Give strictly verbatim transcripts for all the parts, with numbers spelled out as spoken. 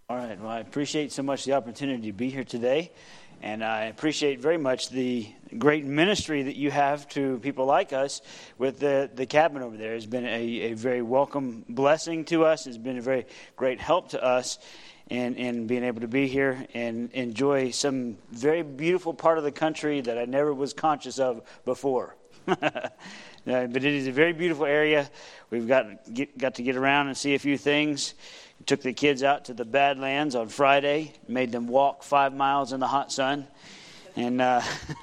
All right. Well, I appreciate so much the opportunity to be here today. And I appreciate very much the great ministry that you have to people like us with the, the cabin over there. It's been a, a very welcome blessing to us. It's been a very great help to us in, in being able to be here and enjoy some very beautiful part of the country that I never was conscious of before. uh, but it is a very beautiful area. We've got, get, got to get around and see a few things. Took the kids out to the Badlands on Friday, made them walk five miles in the hot sun, and uh,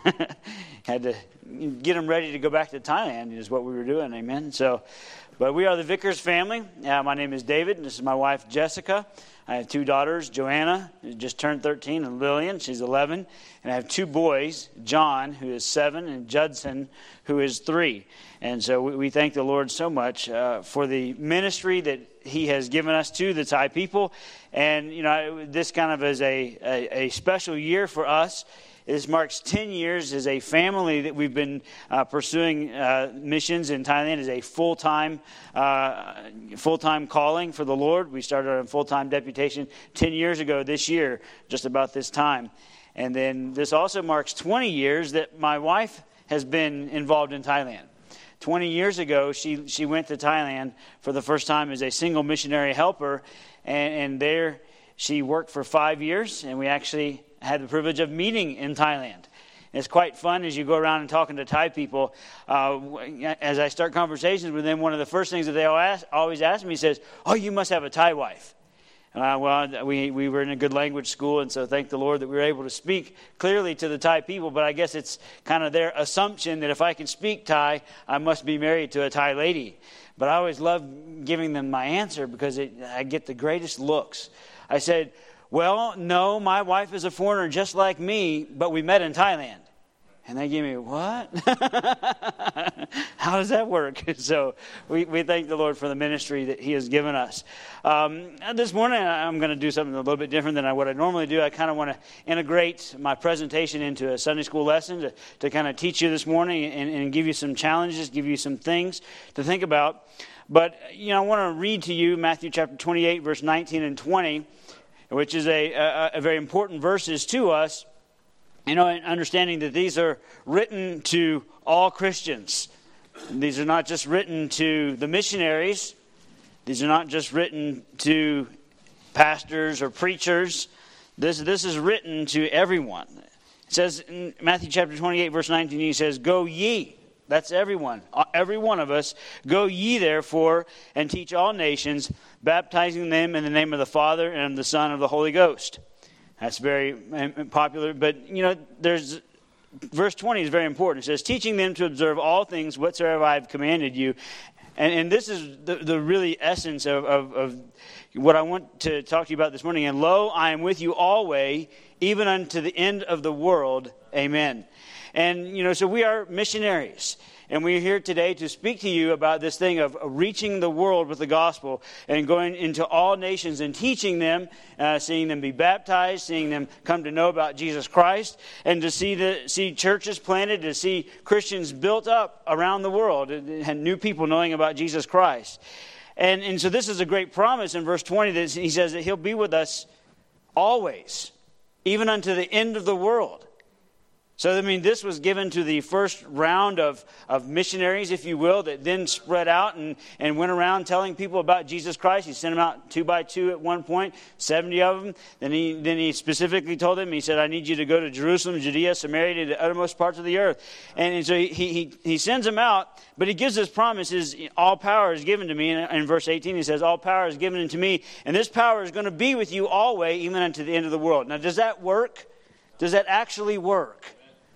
had to get them ready to go back to Thailand is what we were doing, amen. So, but we are the Vickers family. Uh, my name is David, and this is my wife, Jessica. I have two daughters, Joanna, who just turned thirteen, and Lillian, she's eleven. And I have two boys, John, who is seven, and Judson, who is three. And so we, we thank the Lord so much uh, for the ministry that He has given us to the Thai people. And, you know, this kind of is a, a, a special year for us. This marks ten years as a family that we've been uh, pursuing uh, missions in Thailand as a full-time uh, full-time calling for the Lord. We started a full-time deputation ten years ago this year, just about this time. And then this also marks twenty years that my wife has been involved in Thailand. twenty years ago, she, she went to Thailand for the first time as a single missionary helper, and, and there she worked for five years, and we actually had the privilege of meeting in Thailand. It's quite fun as you go around and talking to Thai people. Uh, as I start conversations with them, one of the first things that they always ask me says, "Oh, you must have a Thai wife." Uh, well, we, we were in a good language school, and so thank the Lord that we were able to speak clearly to the Thai people. But I guess it's kind of their assumption that if I can speak Thai, I must be married to a Thai lady. But I always love giving them my answer because it, I get the greatest looks. I said, "Well, no, my wife is a foreigner just like me, but we met in Thailand." And they give me, "What?" How does that work? So we, we thank the Lord for the ministry that He has given us. Um, this morning, I'm going to do something a little bit different than I, what I normally do. I kind of want to integrate my presentation into a Sunday school lesson to, to kind of teach you this morning and, and give you some challenges, give you some things to think about. But, you know, I want to read to you Matthew chapter twenty-eight, verse nineteen and twenty, which is a, a, a very important verses to us. You know, understanding that these are written to all Christians. These are not just written to the missionaries. These are not just written to pastors or preachers. This, this is written to everyone. It says in Matthew chapter twenty-eight, verse nineteen, He says, "Go ye." That's everyone. Every one of us. "Go ye therefore and teach all nations, baptizing them in the name of the Father and of the Son and of the Holy Ghost." That's very popular. But, you know, there's verse twenty is very important. It says, "Teaching them to observe all things whatsoever I have commanded you." And, and this is the, the really essence of, of, of what I want to talk to you about this morning. "And lo, I am with you always, even unto the end of the world. Amen." And, you know, so we are missionaries. And we're here today to speak to you about this thing of reaching the world with the gospel and going into all nations and teaching them, uh, seeing them be baptized, seeing them come to know about Jesus Christ, and to see the see churches planted, to see Christians built up around the world, and new people knowing about Jesus Christ. And, and so this is a great promise in verse twenty that He says that He'll be with us always, even unto the end of the world. So, I mean, this was given to the first round of, of missionaries, if you will, that then spread out and, and went around telling people about Jesus Christ. He sent them out two by two at one point, seventy of them. Then he then he specifically told them, He said, "I need you to go to Jerusalem, Judea, Samaria, to the uttermost parts of the earth." And, and so he, he he sends them out, but He gives this promise, is all power is given to me. And in verse eighteen, He says, "All power is given unto me, and this power is going to be with you always, even unto the end of the world." Now, does that work? Does that actually work?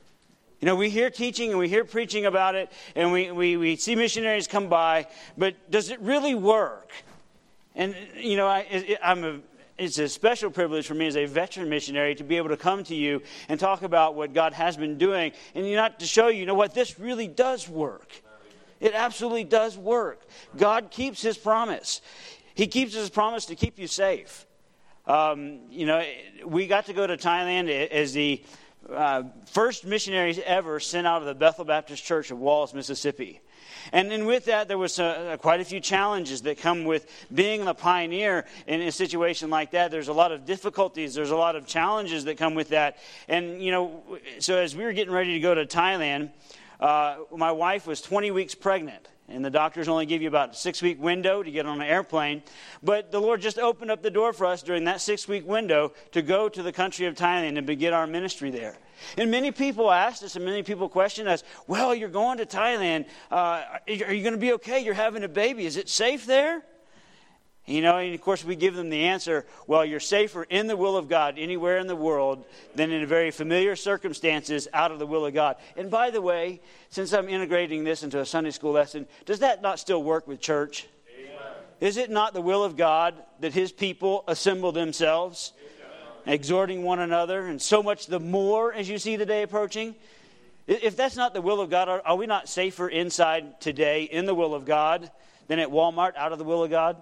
You know, we hear teaching and we hear preaching about it, and we, we, we see missionaries come by, but does it really work? And, you know, I, it, I'm a, it's a special privilege for me as a veteran missionary to be able to come to you and talk about what God has been doing, and not to show you, you know what, this really does work. It absolutely does work. God keeps His promise. He keeps His promise to keep you safe. Um, you know, we got to go to Thailand as the uh, first missionaries ever sent out of the Bethel Baptist Church of Wallace, Mississippi. And then with that, there was uh, quite a few challenges that come with being a pioneer in a situation like that. There's a lot of difficulties. There's a lot of challenges that come with that. And, you know, so as we were getting ready to go to Thailand, uh, my wife was twenty weeks pregnant. And the doctors only give you about a six-week window to get on an airplane. But the Lord just opened up the door for us during that six-week window to go to the country of Thailand and begin our ministry there. And many people asked us, and many people questioned us, well, you're going to Thailand. Uh, are you going to be okay? You're having a baby. Is it safe there? You know, and of course we give them the answer, well, you're safer in the will of God anywhere in the world than in very familiar circumstances out of the will of God. And by the way, since I'm integrating this into a Sunday school lesson, does that not still work with church? Amen. Is it not the will of God that His people assemble themselves, Amen. Exhorting one another, and so much the more as you see the day approaching? If that's not the will of God, are, are we not safer inside today in the will of God than at Walmart out of the will of God?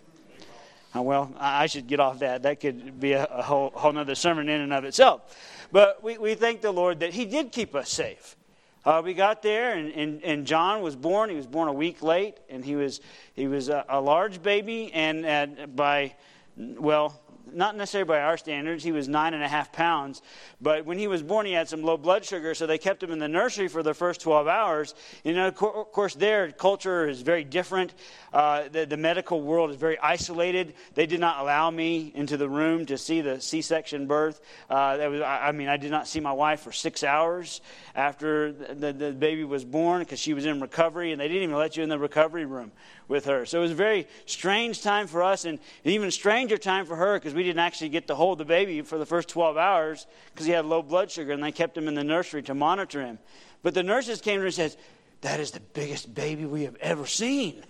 Oh, well, I should get off that. That could be a, a whole, whole nother sermon in and of itself. But we, we thank the Lord that He did keep us safe. Uh, we got there, and, and, and John was born. He was born a week late, and he was he was a, a large baby, and at, by, well, not necessarily by our standards, he was nine and a half pounds. But when he was born, he had some low blood sugar, so they kept him in the nursery for the first twelve hours. You know, of course, their culture is very different. Uh, the, the medical world is very isolated. They did not allow me into the room to see the C-section birth. Uh, that was, I mean, I did not see my wife for six hours after the, the baby was born because she was in recovery, and they didn't even let you in the recovery room with her. So it was a very strange time for us, and an even stranger time for her because we didn't actually get to hold the baby for the first twelve hours because he had low blood sugar, and they kept him in the nursery to monitor him. But the nurses came to her and said, that is the biggest baby we have ever seen.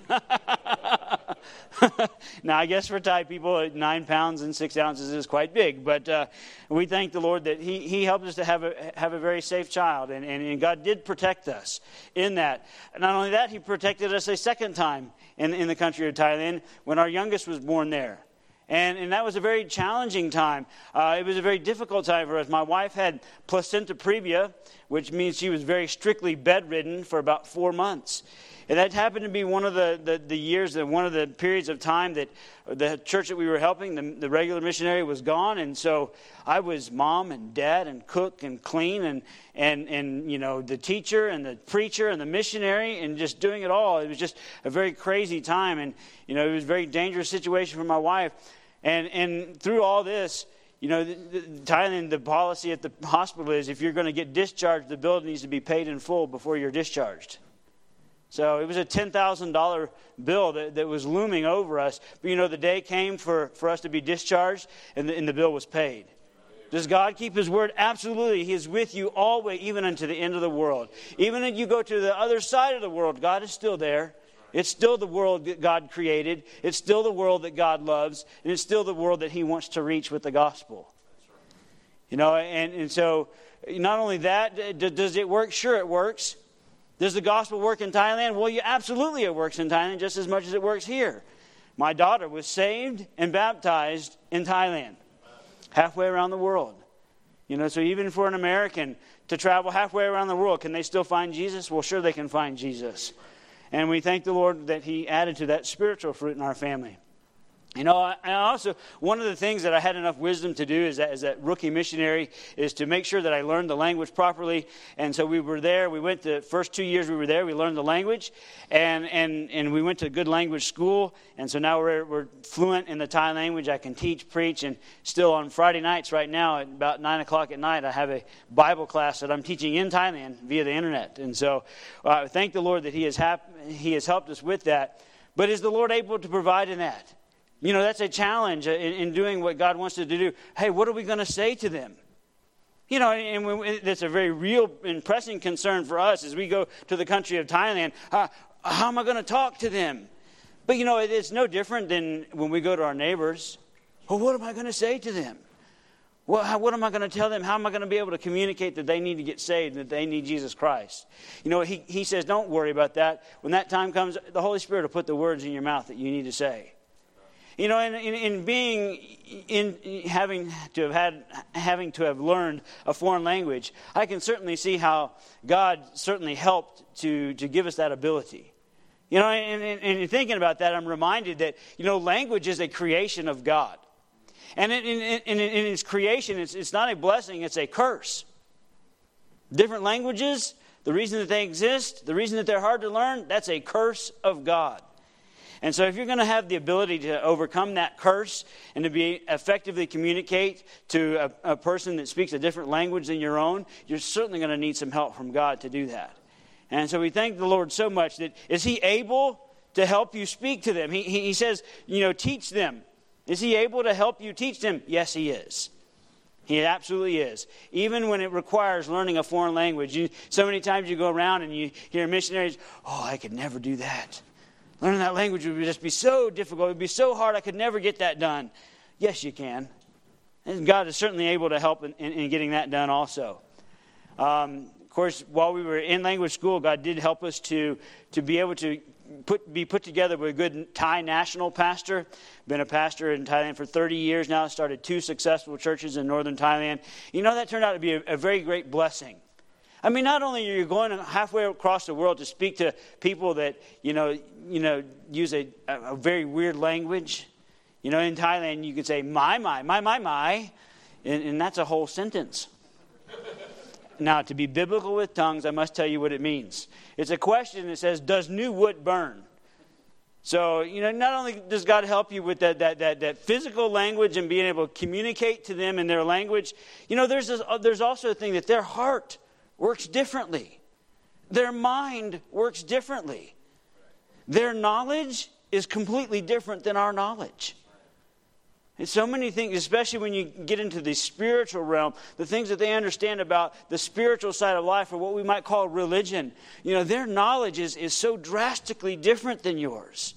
Now, I guess for Thai people, nine pounds and six ounces is quite big. But uh, we thank the Lord that He He helped us to have a have a very safe child, and, and, and God did protect us in that. Not only that, He protected us a second time in in the country of Thailand when our youngest was born there. And, and that was a very challenging time. Uh, it was a very difficult time for us. My wife had placenta previa, which means she was very strictly bedridden for about four months. And that happened to be one of the, the, the years, that one of the periods of time that the church that we were helping, the, the regular missionary, was gone. And so I was mom and dad and cook and clean and, and, and you know, the teacher and the preacher and the missionary and just doing it all. It was just a very crazy time. And, you know, it was a very dangerous situation for my wife. And and through all this, you know, the, the, Thailand, the policy at the hospital is if you're going to get discharged, the bill needs to be paid in full before you're discharged. So it was a ten thousand dollars bill that, that was looming over us. But, you know, the day came for, for us to be discharged, and the, and the bill was paid. Does God keep His word? Absolutely. He is with you always, even unto the end of the world. Even if you go to the other side of the world, God is still there. It's still the world that God created. It's still the world that God loves. And it's still the world that He wants to reach with the gospel. You know, and, and so not only that, does it work? Sure, it works. Does the gospel work in Thailand? Well, yeah, absolutely it works in Thailand just as much as it works here. My daughter was saved and baptized in Thailand, halfway around the world. You know, so even for an American to travel halfway around the world, can they still find Jesus? Well, sure they can find Jesus. And we thank the Lord that He added to that spiritual fruit in our family. You know, I also, one of the things that I had enough wisdom to do as that, as that rookie missionary is to make sure that I learned the language properly. And so we were there. We went the first two years we were there. We learned the language. And and, and we went to a good language school. And so now we're, we're fluent in the Thai language. I can teach, preach. And still on Friday nights right now at about nine o'clock at night, I have a Bible class that I'm teaching in Thailand via the internet. And so uh, thank the Lord that He has, hap- he has helped us with that. But is the Lord able to provide in that? You know, that's a challenge in, in doing what God wants us to do. Hey, what are we going to say to them? You know, and we, that's a very real and pressing concern for us as we go to the country of Thailand. Uh, how am I going to talk to them? But, you know, it, it's no different than when we go to our neighbors. Well, what am I going to say to them? Well, how, what am I going to tell them? How am I going to be able to communicate that they need to get saved, that they need Jesus Christ? You know, he, he says, don't worry about that. When that time comes, the Holy Spirit will put the words in your mouth that you need to say. You know, in, in, in being, in having to have had, having to have learned a foreign language, I can certainly see how God certainly helped to, to give us that ability. You know, and, and, and in thinking about that, I'm reminded that, you know, language is a creation of God. And in, in, in, in its creation, it's, it's not a blessing, it's a curse. Different languages, the reason that they exist, the reason that they're hard to learn, that's a curse of God. And so if you're going to have the ability to overcome that curse and to be effectively communicate to a, a person that speaks a different language than your own, you're certainly going to need some help from God to do that. And so we thank the Lord so much that is He able to help you speak to them? He, he, he says, you know, teach them. Is He able to help you teach them? Yes, He is. He absolutely is. Even when it requires learning a foreign language. You, so many times you go around and you hear missionaries, oh, I could never do that. Learning that language would just be so difficult. It would be so hard. I could never get that done. Yes, you can. And God is certainly able to help in, in, in getting that done also. Um, of course, while we were in language school, God did help us to, to be able to put, be put together with a good Thai national pastor. Been a pastor in Thailand for thirty years now. Started two successful churches in northern Thailand. You know, that turned out to be a, a very great blessing. I mean, not only are you going halfway across the world to speak to people that, you know, you know, use a, a very weird language. You know, in Thailand, you can say, my, my, my, my, my, and, and that's a whole sentence. Now, to be biblical with tongues, I must tell you what it means. It's a question that says, does new wood burn? So, you know, not only does God help you with that that that, that physical language and being able to communicate to them in their language, you know, there's this, there's also a thing that their heart works differently. Their mind works differently. Their knowledge is completely different than our knowledge. And so many things, especially when you get into the spiritual realm, the things that they understand about the spiritual side of life, or what we might call religion, you know, their knowledge is, is so drastically different than yours.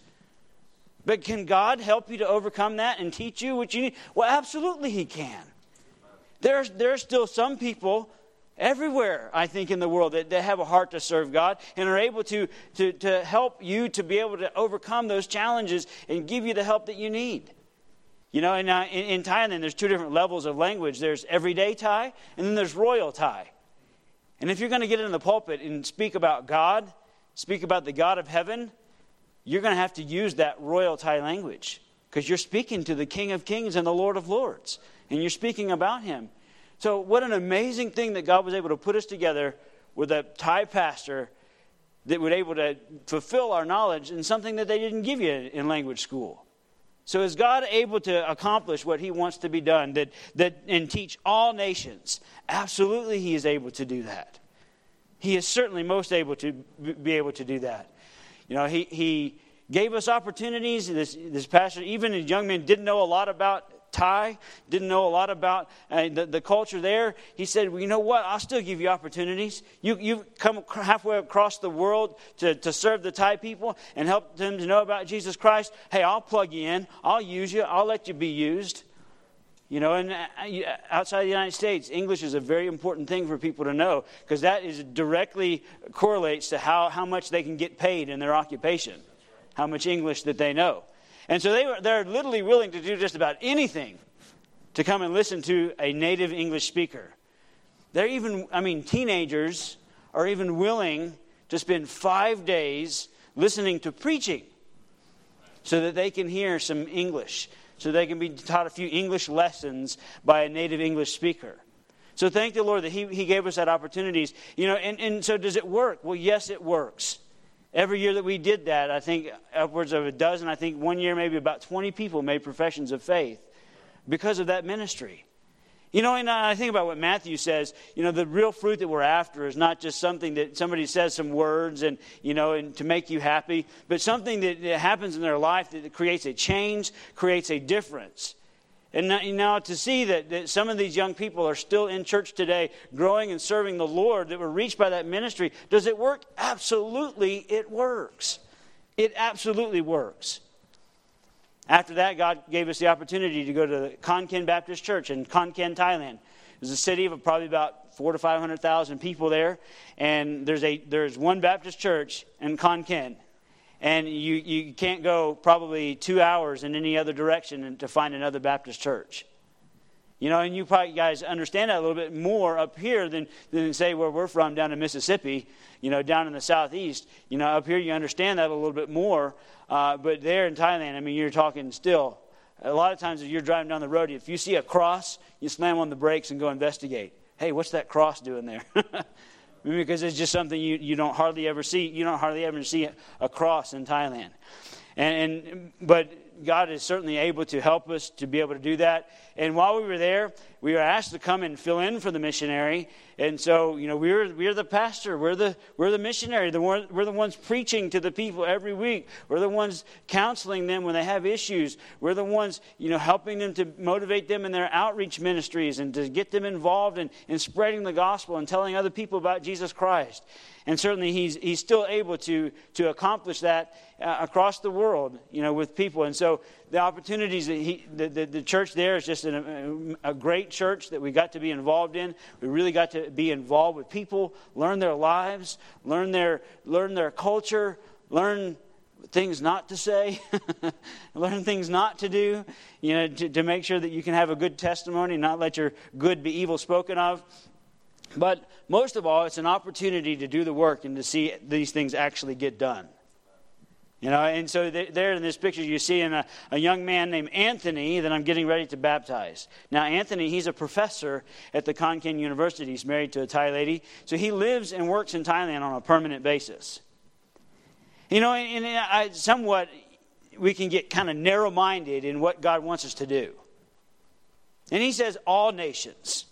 But can God help you to overcome that and teach you what you need? Well, absolutely He can. There's, there are still some people everywhere, I think, in the world that, that have a heart to serve God and are able to, to, to help you to be able to overcome those challenges and give you the help that you need. You know, in, uh, in, in Thailand, there's two different levels of language. There's everyday Thai, and then there's royal Thai. And if you're going to get in the pulpit and speak about God, speak about the God of heaven, you're going to have to use that royal Thai language, because you're speaking to the King of Kings and the Lord of Lords, and you're speaking about Him. So what an amazing thing that God was able to put us together with a Thai pastor that was able to fulfill our knowledge in something that they didn't give you in language school. So is God able to accomplish what He wants to be done, that, that and teach all nations? Absolutely, He is able to do that. He is certainly most able to be able to do that. You know, He He gave us opportunities. This this pastor, even as young men, didn't know a lot about Thai, didn't know a lot about uh, the, the culture there. He said, well, you know what? I'll still give you opportunities. You, you've come halfway across the world to, to serve the Thai people and help them to know about Jesus Christ. Hey, I'll plug you in. I'll use you. I'll let you be used. You know, and outside the United States, English is a very important thing for people to know, because that is directly correlates to how, how much they can get paid in their occupation, how much English that they know. And so they were, they're literally willing to do just about anything to come and listen to a native English speaker. They're even, I mean, teenagers are even willing to spend five days listening to preaching so that they can hear some English, so they can be taught a few English lessons by a native English speaker. So thank the Lord that He, he gave us that opportunities. You know, and, and so does it work? Well, yes, it works. Every year that we did that, I think upwards of a dozen, I think one year maybe about twenty people made professions of faith because of that ministry. You know, and I think about what Matthew says, you know, the real fruit that we're after is not just something that somebody says some words and, you know, and to make you happy, but something that happens in their life that creates a change, creates a difference. And now to see that, that some of these young people are still in church today, growing and serving the Lord, that were reached by that ministry. Does it work? Absolutely, it works. It absolutely works. After that, God gave us the opportunity to go to the Khon Kaen Baptist Church in Khon Kaen, Thailand. There's a city of probably about four to five hundred thousand people there, and there's a there's one Baptist church in Khon Kaen. and you, you can't go probably two hours in any other direction to find another Baptist church. You know, and you probably guys understand that a little bit more up here than, than say where we're from down in Mississippi, you know, down in the southeast. You know, up here you understand that a little bit more. Uh, but there in Thailand, I mean, you're talking still. A lot of times if you're driving down the road, if you see a cross, you slam on the brakes and go investigate. Hey, what's that cross doing there? Because it's just something you, you don't hardly ever see. You don't hardly ever see a cross in Thailand. And, and but God is certainly able to help us to be able to do that. And while we were there, we were asked to come and fill in for the missionary. And so, you know, we were we we're the pastor, we're the we're the missionary, the one, we're the ones preaching to the people every week. We're the ones counseling them when they have issues. We're the ones, you know, helping them to motivate them in their outreach ministries and to get them involved in, in spreading the gospel and telling other people about Jesus Christ. And certainly he's he's still able to to accomplish that uh, across the world, you know, with people. And so the opportunities that he the, the, the church there is just an, a, a great church that we got to be involved in. We really got to be involved with people, learn their lives, learn their learn their culture, learn things not to say, learn things not to do, you know, to, to make sure that you can have a good testimony, not let your good be evil spoken of. But most of all, it's an opportunity to do the work and to see these things actually get done. You know, and so there in this picture you see a, a young man named Anthony that I'm getting ready to baptize. Now, Anthony, he's a professor at the Khon Kaen University. He's married to a Thai lady. So he lives and works in Thailand on a permanent basis. You know, and, and I, somewhat we can get kind of narrow-minded in what God wants us to do. And he says all nations.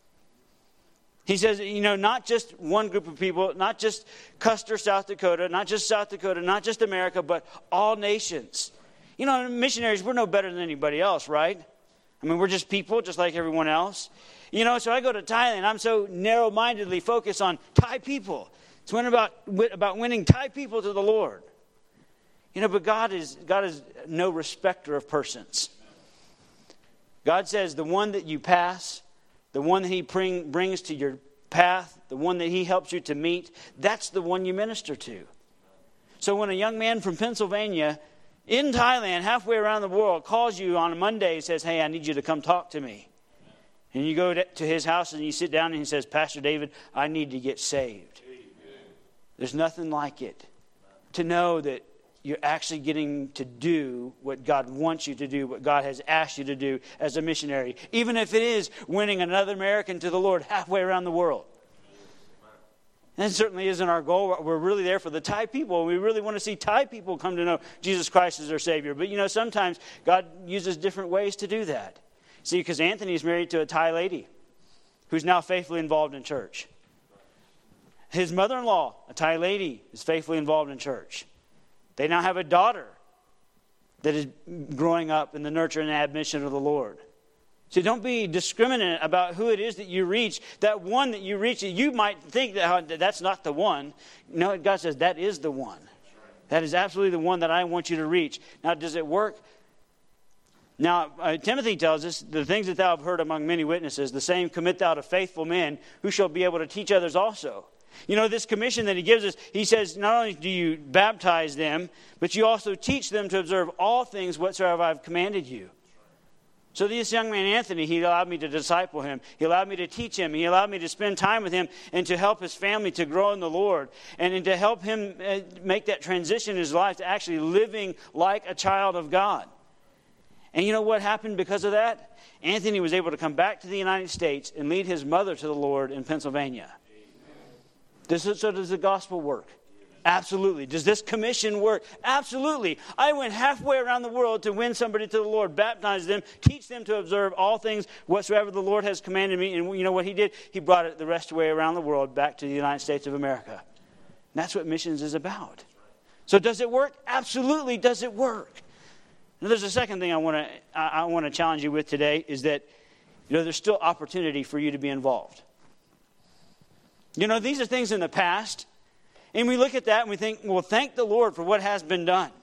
He says, you know, not just one group of people, not just Custer, South Dakota, not just South Dakota, not just America, but all nations. You know, missionaries, we're no better than anybody else, right? I mean, we're just people, just like everyone else. You know, so I go to Thailand. I'm so narrow-mindedly focused on Thai people. It's when about about winning Thai people to the Lord. You know, but God is God is no respecter of persons. God says the one that you pass, the one that he bring, brings to your path, the one that he helps you to meet, that's the one you minister to. So when a young man from Pennsylvania in Thailand, halfway around the world, calls you on a Monday and says, hey, I need you to come talk to me. And you go to his house and you sit down and he says, Pastor David, I need to get saved. There's nothing like it. To know that you're actually getting to do what God wants you to do, what God has asked you to do as a missionary. Even if it is winning another American to the Lord halfway around the world. And that certainly isn't our goal. We're really there for the Thai people. We really want to see Thai people come to know Jesus Christ as their Savior. But, you know, sometimes God uses different ways to do that. See, because Anthony's married to a Thai lady who's now faithfully involved in church. His mother-in-law, a Thai lady, is faithfully involved in church. They now have a daughter that is growing up in the nurture and admonition of the Lord. So don't be discriminate about who it is that you reach. That one that you reach, you might think that that's not the one. No, God says that is the one. That is absolutely the one that I want you to reach. Now, does it work? Now, uh, Timothy tells us, the things that thou have heard among many witnesses, the same commit thou to faithful men who shall be able to teach others also. You know, this commission that he gives us, he says, not only do you baptize them, but you also teach them to observe all things whatsoever I've commanded you. So this young man, Anthony, he allowed me to disciple him. He allowed me to teach him. He allowed me to spend time with him and to help his family to grow in the Lord. And, and to help him make that transition in his life to actually living like a child of God. And you know what happened because of that? Anthony was able to come back to the United States and lead his mother to the Lord in Pennsylvania. Does it, so does the gospel work? Absolutely. Does this commission work? Absolutely. I went halfway around the world to win somebody to the Lord, baptize them, teach them to observe all things whatsoever the Lord has commanded me. And you know what he did? He brought it the rest of the way around the world back to the United States of America. And that's what missions is about. So does it work? Absolutely. Does it work? Now, there's a second thing I want to I, I want to challenge you with today is that, you know, there's still opportunity for you to be involved. You know, these are things in the past. And we look at that and we think, well, thank the Lord for what has been done.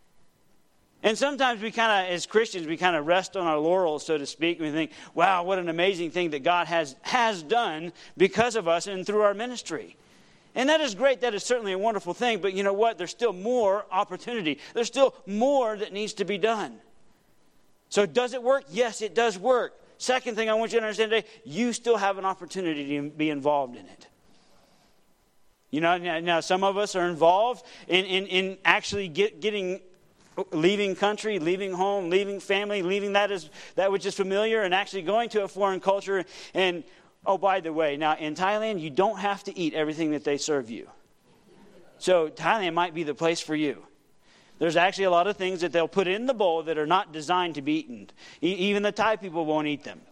And sometimes we kind of, as Christians, we kind of rest on our laurels, so to speak. And we think, wow, what an amazing thing that God has, has done because of us and through our ministry. And that is great. That is certainly a wonderful thing. But you know what? There's still more opportunity. There's still more that needs to be done. So does it work? Yes, it does work. Second thing I want you to understand today, you still have an opportunity to be involved in it. You know, now some of us are involved in, in, in actually get, getting, leaving country, leaving home, leaving family, leaving that is that which is familiar, and actually going to a foreign culture. And, oh, by the way, now in Thailand, you don't have to eat everything that they serve you. So Thailand might be the place for you. There's actually a lot of things that they'll put in the bowl that are not designed to be eaten. E- even the Thai people won't eat them.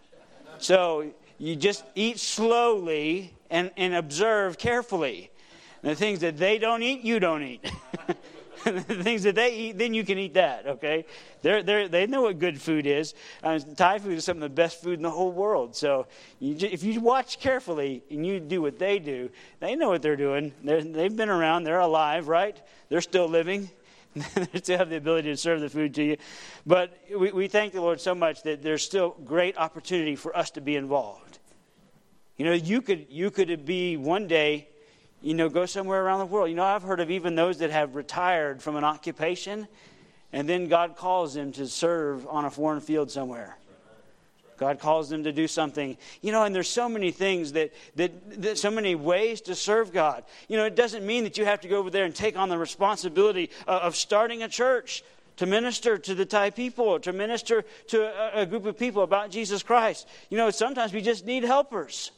So you just eat slowly and, and observe carefully. The things that they don't eat, you don't eat. The things that they eat, then you can eat that, okay? They're, they're, they know what good food is. Uh, Thai food is some of the best food in the whole world. So you, if you watch carefully and you do what they do, they know what they're doing. They're, they've been around. They're alive, right? They're still living. They still have the ability to serve the food to you. But we, we thank the Lord so much that there's still great opportunity for us to be involved. You know, you could you could be one day, you know, go somewhere around the world. You know, I've heard of even those that have retired from an occupation, and then God calls them to serve on a foreign field somewhere. God calls them to do something. You know, and there's so many things that, that, that, so many ways to serve God. You know, it doesn't mean that you have to go over there and take on the responsibility of, of starting a church to minister to the Thai people, or to minister to a, a group of people about Jesus Christ. You know, sometimes we just need helpers.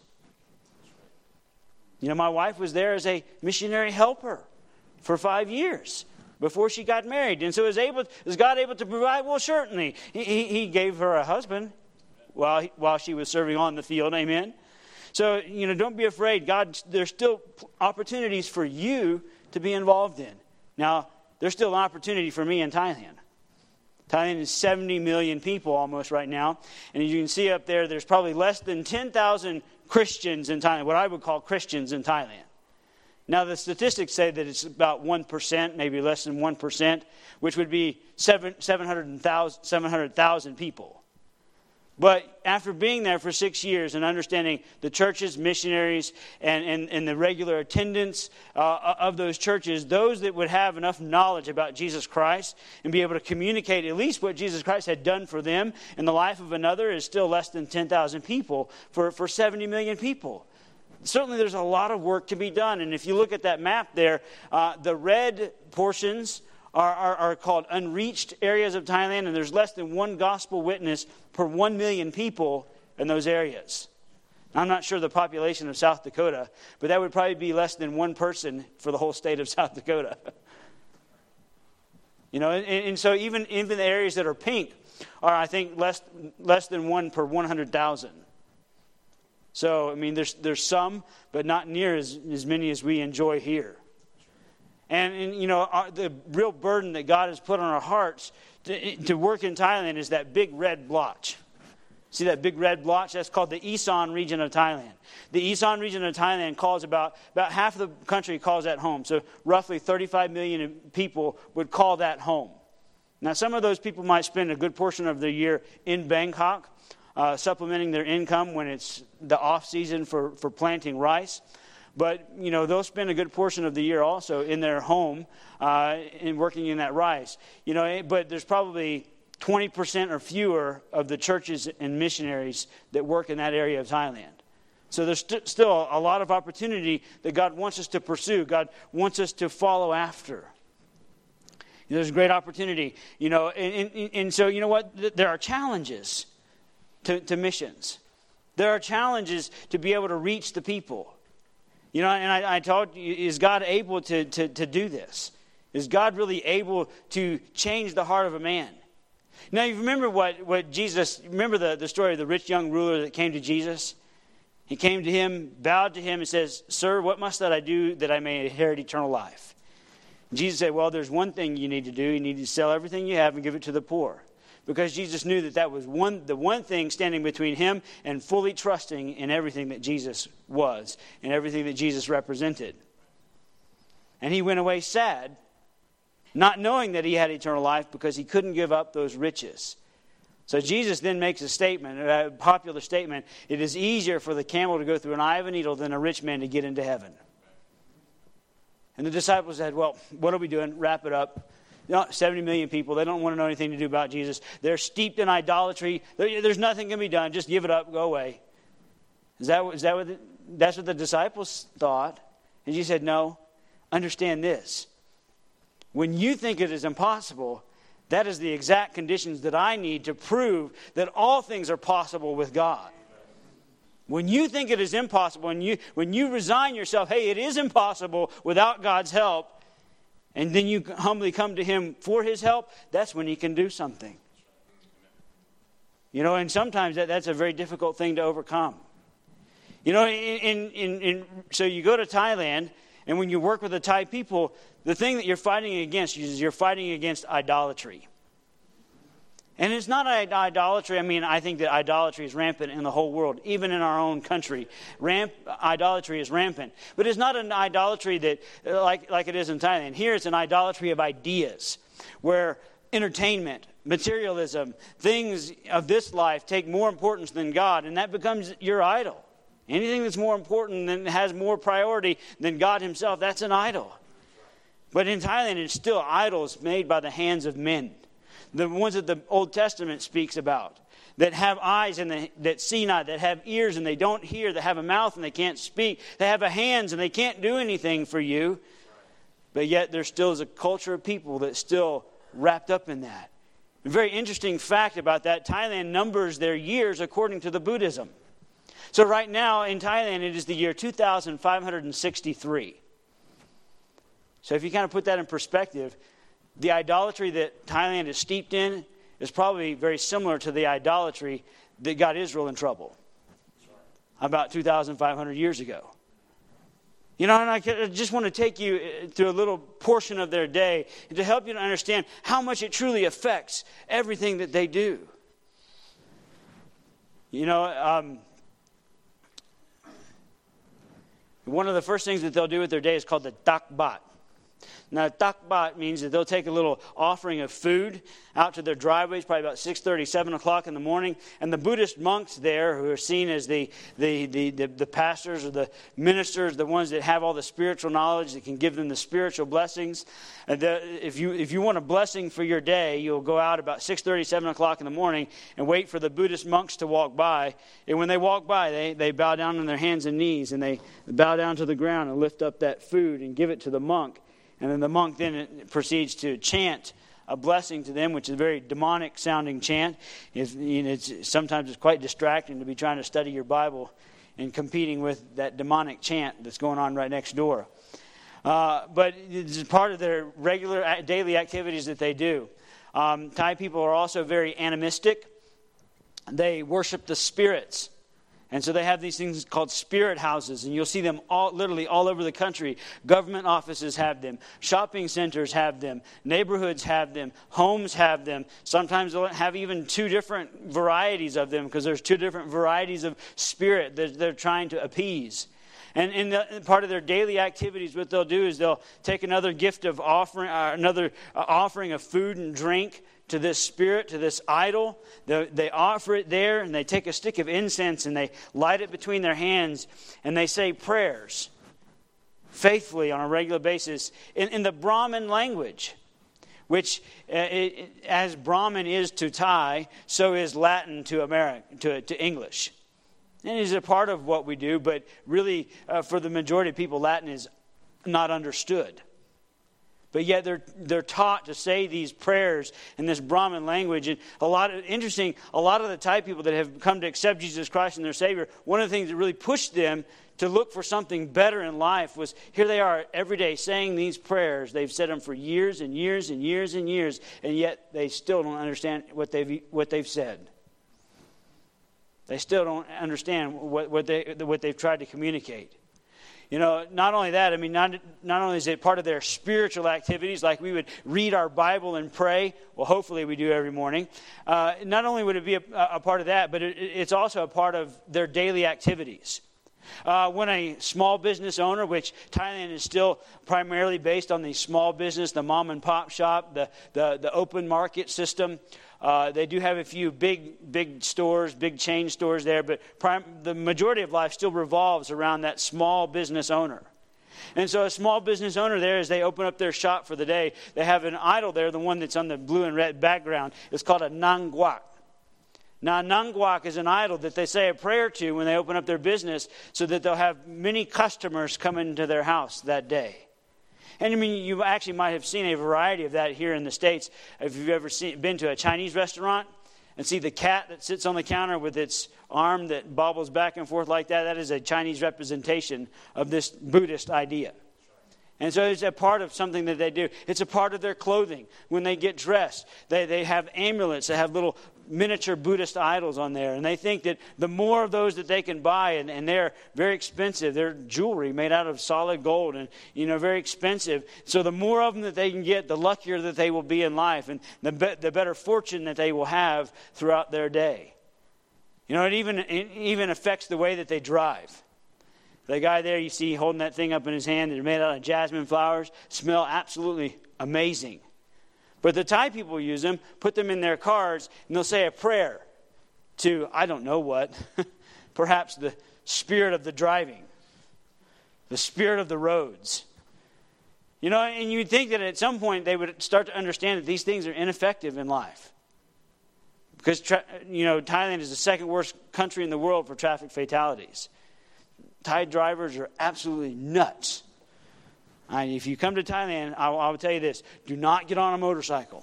You know, my wife was there as a missionary helper for five years before she got married. And so is, able, is God able to provide? Well, certainly. He, he, he gave her a husband while, he, while she was serving on the field. Amen. So, you know, don't be afraid. God, there's still opportunities for you to be involved in. Now, there's still an opportunity for me in Thailand. Thailand is seventy million people almost right now. And as you can see up there, there's probably less than ten thousand Christians in Thailand, what I would call Christians in Thailand. Now, the statistics say that it's about one percent, maybe less than one percent, which would be seven hundred thousand people. But after being there for six years and understanding the churches, missionaries, and, and, and the regular attendance uh, of those churches, those that would have enough knowledge about Jesus Christ and be able to communicate at least what Jesus Christ had done for them in the life of another is still less than ten thousand people for, for seventy million people. Certainly there's a lot of work to be done. And if you look at that map there, uh, the red portions Are, are, are called unreached areas of Thailand, and there's less than one gospel witness per one million people in those areas. I'm not sure the population of South Dakota, but that would probably be less than one person for the whole state of South Dakota. You know, and, and so even, even the areas that are pink are, I think, less less than one per one hundred thousand. So, I mean, there's there's some, but not near as, as many as we enjoy here. And, and, you know, our, the real burden that God has put on our hearts to, to work in Thailand is that big red blotch. See that big red blotch? That's called the Isan region of Thailand. The Isan region of Thailand calls about, about half of the country calls that home. So roughly thirty-five million people would call that home. Now, some of those people might spend a good portion of their year in Bangkok, uh, supplementing their income when it's the off season for, for planting rice. But, you know, they'll spend a good portion of the year also in their home uh, and working in that rice. You know, but there's probably twenty percent or fewer of the churches and missionaries that work in that area of Thailand. So there's st- still a lot of opportunity that God wants us to pursue. God wants us to follow after. There's great opportunity, you know, and, and, and so, you know what? There are challenges to, to missions. There are challenges to be able to reach the people. You know, and I, I told you, is God able to, to, to do this? Is God really able to change the heart of a man? Now, you remember what, what Jesus, remember the, the story of the rich young ruler that came to Jesus? He came to him, bowed to him, and says, "Sir, what must I do that I may inherit eternal life?" And Jesus said, "Well, there's one thing you need to do. You need to sell everything you have and give it to the poor." Because Jesus knew that that was one the one thing standing between him and fully trusting in everything that Jesus was and everything that Jesus represented. And he went away sad, not knowing that he had eternal life because he couldn't give up those riches. So Jesus then makes a statement, a popular statement: it is easier for the camel to go through an eye of a needle than a rich man to get into heaven. And the disciples said, well, what are we doing? Wrap it up. You know, seventy million people, they don't want to know anything to do about Jesus. They're steeped in idolatry. There's nothing can be done. Just give it up. Go away. Is that, is that what the, that's what the disciples thought? And Jesus said, no. Understand this. When you think it is impossible, that is the exact conditions that I need to prove that all things are possible with God. When you think it is impossible, when you, when you resign yourself, hey, it is impossible without God's help, and then you humbly come to Him for His help, that's when He can do something. You know, and sometimes that, that's a very difficult thing to overcome. You know, in, in, in, so you go to Thailand, and when you work with the Thai people, the thing that you're fighting against is you're fighting against idolatry. And it's not idolatry. I mean, I think that idolatry is rampant in the whole world, even in our own country. Ramp, idolatry is rampant. But it's not an idolatry that like, like it is in Thailand. Here it's an idolatry of ideas, where entertainment, materialism, things of this life take more importance than God, and that becomes your idol. Anything that's more important and has more priority than God Himself, that's an idol. But in Thailand, it's still idols made by the hands of men. The ones that the Old Testament speaks about, that have eyes and they, that see not, that have ears and they don't hear, that have a mouth and they can't speak, that have a hands and they can't do anything for you. But yet there still is a culture of people that's still wrapped up in that. A very interesting fact about that, Thailand numbers their years according to the Buddhism. So right now in Thailand it is the year two thousand five hundred sixty-three. So if you kind of put that in perspective, the idolatry that Thailand is steeped in is probably very similar to the idolatry that got Israel in trouble about two thousand five hundred years ago. You know, and I just want to take you through a little portion of their day to help you to understand how much it truly affects everything that they do. You know, um, one of the first things that they'll do with their day is called the takbat. Now, takbat means that they'll take a little offering of food out to their driveways, probably about six thirty, seven o'clock in the morning. And the Buddhist monks there, who are seen as the, the, the, the, the pastors or the ministers, the ones that have all the spiritual knowledge that can give them the spiritual blessings. And the, if you if you want a blessing for your day, you'll go out about six thirty, seven o'clock in the morning and wait for the Buddhist monks to walk by. And when they walk by, they, they bow down on their hands and knees, and they bow down to the ground and lift up that food and give it to the monk. And then the monk then proceeds to chant a blessing to them, which is a very demonic sounding chant. It's, you know, it's, sometimes it's quite distracting to be trying to study your Bible and competing with that demonic chant that's going on right next door. Uh, but it's part of their regular daily activities that they do. Um, Thai people are also very animistic. They worship the spirits. And so they have these things called spirit houses, and you'll see them all, literally all over the country. Government offices have them. Shopping centers have them. Neighborhoods have them. Homes have them. Sometimes they'll have even two different varieties of them because there's two different varieties of spirit that they're trying to appease. And in the, part of their daily activities, what they'll do is they'll take another gift of offering, uh, another uh, offering of food and drink to this spirit, to this idol. They, they offer it there, and they take a stick of incense and they light it between their hands, and they say prayers faithfully on a regular basis in, in the Brahmin language, which uh, it, as Brahmin is to Thai, so is Latin to American, to, to English. And it is a part of what we do, but really uh, for the majority of people, Latin is not understood. But yet they're they're taught to say these prayers in this Brahmin language. And a lot of interesting, a lot of the Thai people that have come to accept Jesus Christ and their Savior, one of the things that really pushed them to look for something better in life was here they are every day saying these prayers. They've said them for years and years and years and years, and yet they still don't understand what they've what they've said. They still don't understand what, what they what they've tried to communicate. You know, not only that, I mean, not, not only is it part of their spiritual activities, like we would read our Bible and pray, well, hopefully we do every morning. Uh, not only would it be a, a part of that, but it, it's also a part of their daily activities. Uh, when a small business owner, which Thailand is still primarily based on the small business, the mom and pop shop, the, the, the open market system, Uh, they do have a few big, big stores, big chain stores there, but prime, the majority of life still revolves around that small business owner. And so a small business owner there, as they open up their shop for the day, they have an idol there, the one that's on the blue and red background. It's called a nangwak. Now, a nangwak is an idol that they say a prayer to when they open up their business so that they'll have many customers come into their house that day. And I mean, you actually might have seen a variety of that here in the States. If you've ever seen, been to a Chinese restaurant and see the cat that sits on the counter with its arm that bobbles back and forth like that, that is a Chinese representation of this Buddhist idea. And so it's a part of something that they do. It's a part of their clothing. When they get dressed, they, they have amulets. They have little miniature Buddhist idols on there. And they think that the more of those that they can buy, and, and they're very expensive. They're jewelry made out of solid gold and, you know, very expensive. So the more of them that they can get, the luckier that they will be in life and the, be, the better fortune that they will have throughout their day. You know, it even, it even affects the way that they drive. The guy there you see holding that thing up in his hand, they're made out of jasmine flowers, smell absolutely amazing. But the Thai people use them, put them in their cars, and they'll say a prayer to, I don't know what, perhaps the spirit of the driving, the spirit of the roads. You know, and you'd think that at some point they would start to understand that these things are ineffective in life. Because, you know, Thailand is the second worst country in the world for traffic fatalities. Thai drivers are absolutely nuts. I mean, if you come to Thailand, I will, I will tell you this. Do not get on a motorcycle.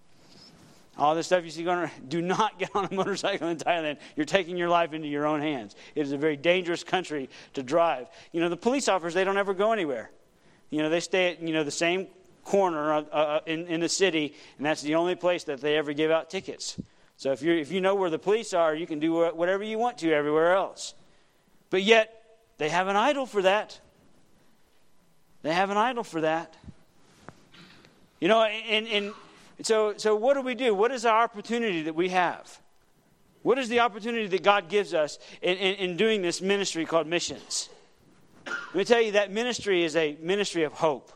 All this stuff you see going around, do not get on a motorcycle in Thailand. You're taking your life into your own hands. It is a very dangerous country to drive. You know, the police officers, they don't ever go anywhere. You know, they stay at, you know, the same corner uh, in, in the city, and that's the only place that they ever give out tickets. So if you if you know where the police are, you can do whatever you want to everywhere else. But yet, they have an idol for that. They have an idol for that. You know, and, and so, so what do we do? What is our opportunity that we have? What is the opportunity that God gives us in, in, in doing this ministry called missions? Let me tell you, that ministry is a ministry of hope.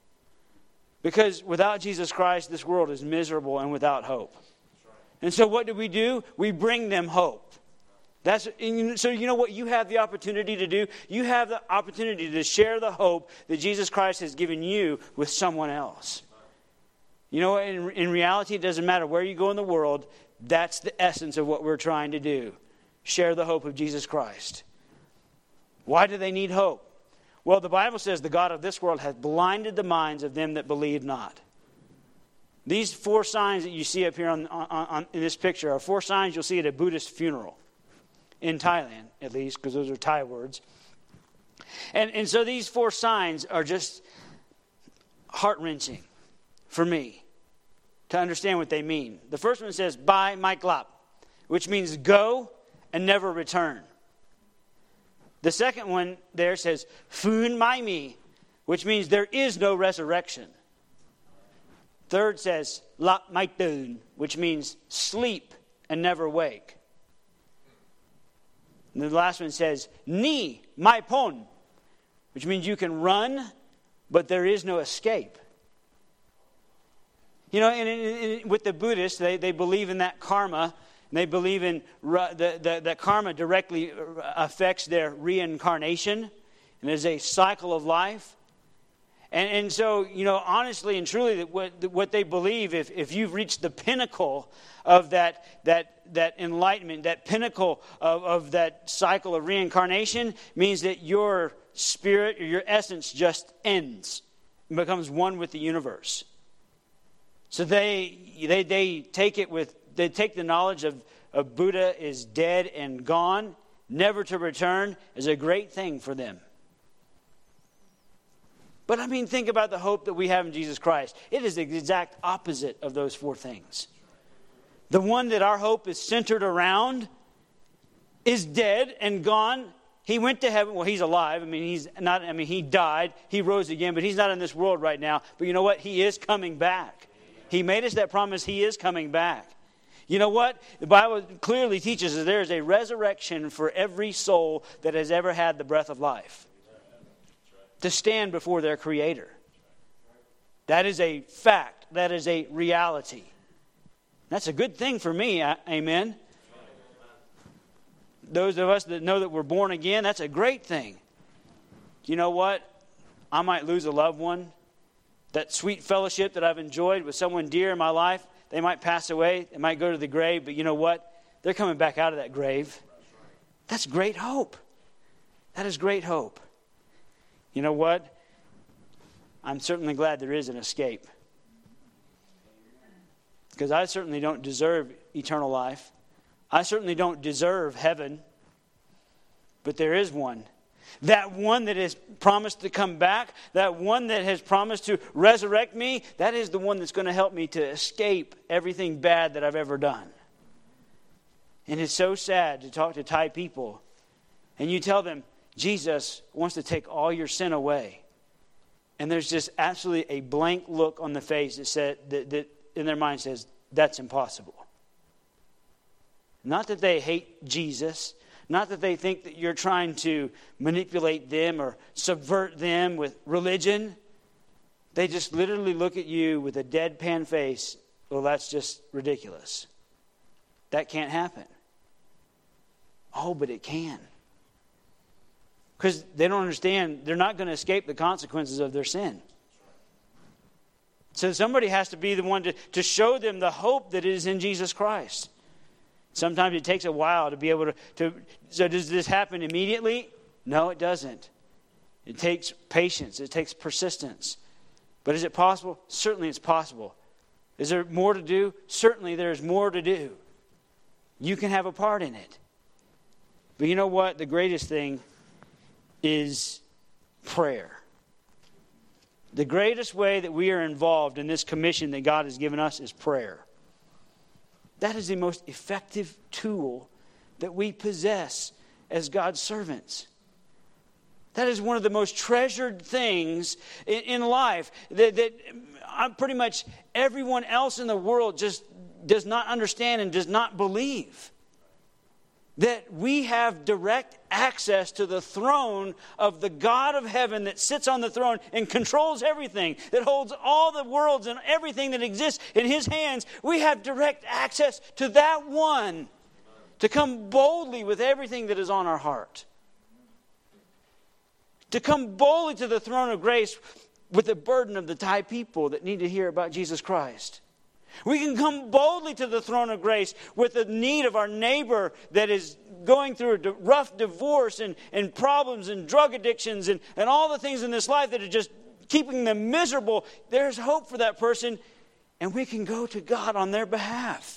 Because without Jesus Christ, this world is miserable and without hope. And so what do we do? We bring them hope. That's, so you know what you have the opportunity to do? You have the opportunity to share the hope that Jesus Christ has given you with someone else. You know, in, in reality, it doesn't matter where you go in the world. That's the essence of what we're trying to do. Share the hope of Jesus Christ. Why do they need hope? Well, the Bible says the God of this world has blinded the minds of them that believe not. These four signs that you see up here on, on, on in this picture are four signs you'll see at a Buddhist funeral. In Thailand, at least, because those are Thai words. And, and so these four signs are just heart-wrenching for me to understand what they mean. The first one says, Bai Mai Klap, which means go and never return. The second one there says, Phun Mai Mi, which means there is no resurrection. Third says, Lap Mai Tun, which means sleep and never wake. And the last one says, Ni Mai Pon, which means you can run, but there is no escape. You know, and, and, and with the Buddhists, they, they believe in that karma. And they believe in the, the, that karma directly affects their reincarnation. And there's a cycle of life. And, and so, you know, honestly and truly, that what, what they believe, if, if you've reached the pinnacle of that that that enlightenment, that pinnacle of, of that cycle of reincarnation, means that your spirit or your essence just ends and becomes one with the universe. So they they they take it with they take the knowledge of, of Buddha is dead and gone, never to return, is a great thing for them. But I mean, think about the hope that we have in Jesus Christ. It is the exact opposite of those four things. The one that our hope is centered around is dead and gone. He went to heaven. Well, he's alive. I mean, he's not. I mean, he died. He rose again, but he's not in this world right now. But you know what? He is coming back. He made us that promise. He is coming back. You know what? The Bible clearly teaches that there is a resurrection for every soul that has ever had the breath of life, to stand before their Creator. That is a fact. That is a reality. That's a good thing for me. Amen. Those of us that know that we're born again, that's a great thing. You know what? I might lose a loved one. That sweet fellowship that I've enjoyed with someone dear in my life, they might pass away. They might go to the grave. But you know what? They're coming back out of that grave. That's great hope. That is great hope. You know what? I'm certainly glad there is an escape. Because I certainly don't deserve eternal life. I certainly don't deserve heaven. But there is one. That one that has promised to come back, that one that has promised to resurrect me, that is the one that's going to help me to escape everything bad that I've ever done. And it's so sad to talk to Thai people, and you tell them, Jesus wants to take all your sin away. And there's just absolutely a blank look on the face that, said, that, that in their mind says, that's impossible. Not that they hate Jesus. Not that they think that you're trying to manipulate them or subvert them with religion. They just literally look at you with a deadpan face. Well, that's just ridiculous. That can't happen. Oh, but it can. Because they don't understand. They're not going to escape the consequences of their sin. So somebody has to be the one to, to show them the hope that is in Jesus Christ. Sometimes it takes a while to be able to, to... So does this happen immediately? No, it doesn't. It takes patience. It takes persistence. But is it possible? Certainly it's possible. Is there more to do? Certainly there's more to do. You can have a part in it. But you know what? The greatest thing is prayer. The greatest way that we are involved in this commission that God has given us is prayer. That is the most effective tool that we possess as God's servants. That is one of the most treasured things in, in life that, that I'm pretty much everyone else in the world just does not understand and does not believe. That we have direct access to the throne of the God of heaven that sits on the throne and controls everything, that holds all the worlds and everything that exists in His hands. We have direct access to that one to come boldly with everything that is on our heart. To come boldly to the throne of grace with the burden of the Thai people that need to hear about Jesus Christ. We can come boldly to the throne of grace with the need of our neighbor that is going through a rough divorce and, and problems and drug addictions and, and all the things in this life that are just keeping them miserable. There's hope for that person, and we can go to God on their behalf.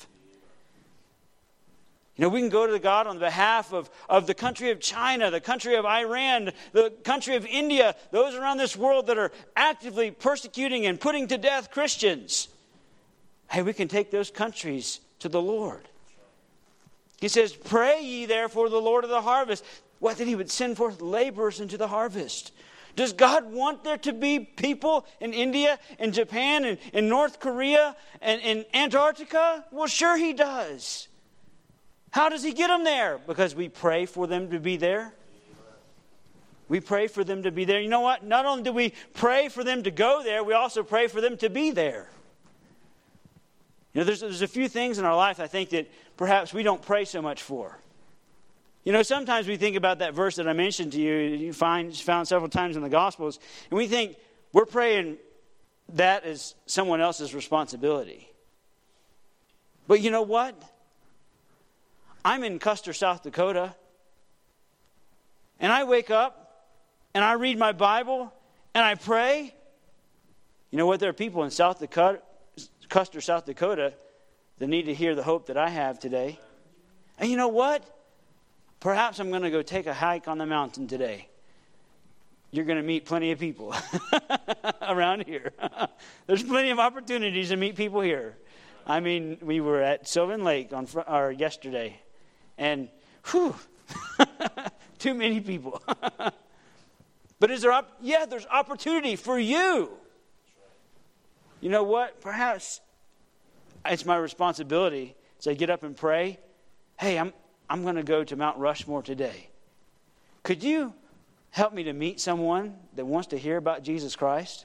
You know, we can go to God on behalf of, of the country of China, the country of Iran, the country of India, those around this world that are actively persecuting and putting to death Christians. Hey, we can take those countries to the Lord. He says, pray ye therefore the Lord of the harvest. What, that He would send forth laborers into the harvest. Does God want there to be people in India and Japan and in North Korea and in Antarctica? Well, sure He does. How does He get them there? Because we pray for them to be there. We pray for them to be there. You know what? Not only do we pray for them to go there, we also pray for them to be there. You know, there's, there's a few things in our life I think that perhaps we don't pray so much for. You know, sometimes we think about that verse that I mentioned to you, you find found several times in the Gospels, and we think we're praying that as someone else's responsibility. But you know what? I'm in Custer, South Dakota, and I wake up, and I read my Bible, and I pray. You know what? There are people in South Dakota, Custer, South Dakota, that need to hear the hope that I have today. And you know what? Perhaps I'm going to go take a hike on the mountain today. You're going to meet plenty of people around here. There's plenty of opportunities to meet people here. I mean, we were at Sylvan Lake on fr- or yesterday, and whew, too many people. But is there? Op- yeah, there's opportunity for you. You know what? Perhaps it's my responsibility to get up and pray. Hey, I'm I'm going to go to Mount Rushmore today. Could you help me to meet someone that wants to hear about Jesus Christ?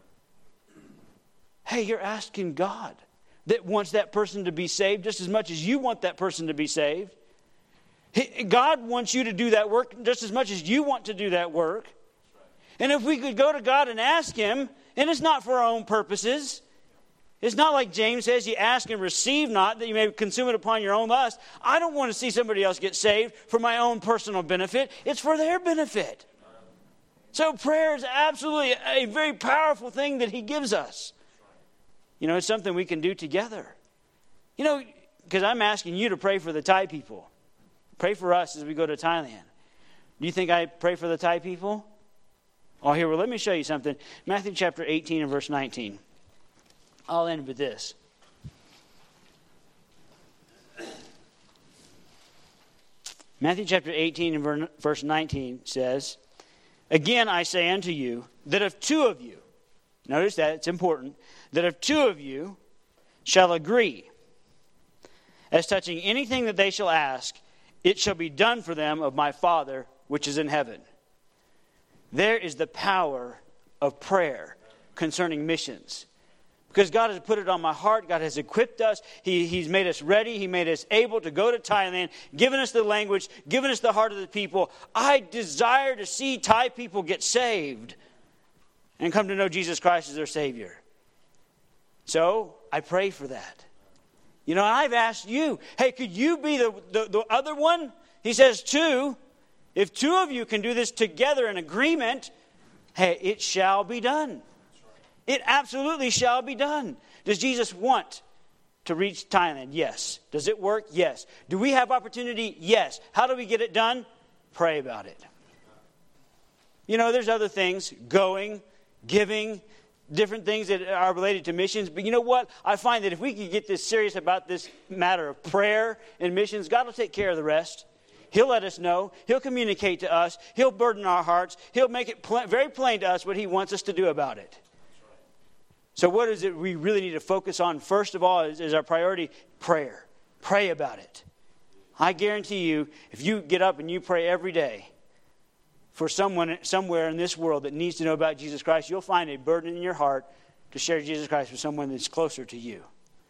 Hey, you're asking God that wants that person to be saved just as much as you want that person to be saved. God wants you to do that work just as much as you want to do that work. And if we could go to God and ask Him, and it's not for our own purposes. It's not like James says, you ask and receive not, that you may consume it upon your own lust. I don't want to see somebody else get saved for my own personal benefit. It's for their benefit. So prayer is absolutely a very powerful thing that He gives us. You know, it's something we can do together. You know, because I'm asking you to pray for the Thai people. Pray for us as we go to Thailand. Do you think I pray for the Thai people? Oh, here, well, let me show you something. Matthew chapter eighteen and verse nineteen. I'll end with this. Matthew chapter eighteen and verse nineteen says, again I say unto you, that if two of you, notice that, it's important, that if two of you shall agree as touching anything that they shall ask, it shall be done for them of my Father which is in heaven. There is the power of prayer concerning missions. Because God has put it on my heart. God has equipped us. He, he's made us ready. He made us able to go to Thailand, given us the language, given us the heart of the people. I desire to see Thai people get saved and come to know Jesus Christ as their Savior. So I pray for that. You know, I've asked you, hey, could you be the, the, the other one? He says two. If two of you can do this together in agreement, hey, it shall be done. It absolutely shall be done. Does Jesus want to reach Thailand? Yes. Does it work? Yes. Do we have opportunity? Yes. How do we get it done? Pray about it. You know, there's other things, going, giving, different things that are related to missions. But you know what? I find that if we can get this serious about this matter of prayer and missions, God will take care of the rest. He'll let us know. He'll communicate to us. He'll burden our hearts. He'll make it pl- very plain to us what He wants us to do about it. So what is it we really need to focus on? First of all, is, is our priority prayer. Pray about it. I guarantee you, if you get up and you pray every day for someone somewhere in this world that needs to know about Jesus Christ, you'll find a burden in your heart to share Jesus Christ with someone that's closer to you.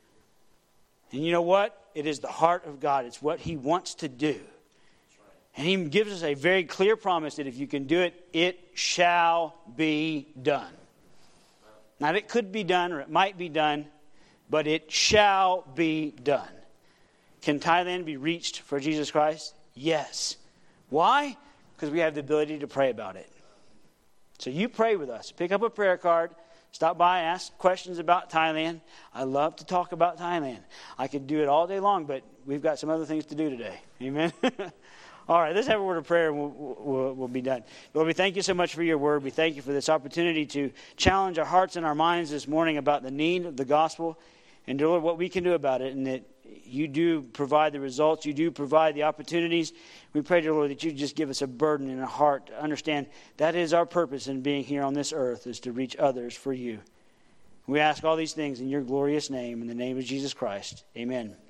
And you know what? It is the heart of God. It's what He wants to do. And He gives us a very clear promise that if you can do it, it shall be done. Now, it could be done or it might be done, but it shall be done. Can Thailand be reached for Jesus Christ? Yes. Why? Because we have the ability to pray about it. So you pray with us. Pick up a prayer card. Stop by, ask questions about Thailand. I love to talk about Thailand. I could do it all day long, but we've got some other things to do today. Amen? All right, let's have a word of prayer and we'll, we'll, we'll be done. Lord, we thank you so much for your word. We thank you for this opportunity to challenge our hearts and our minds this morning about the need of the gospel and, Lord, what we can do about it, and that you do provide the results. You do provide the opportunities. We pray, dear Lord, that you just give us a burden and a heart to understand that is our purpose in being here on this earth, is to reach others for you. We ask all these things in your glorious name, in the name of Jesus Christ. Amen.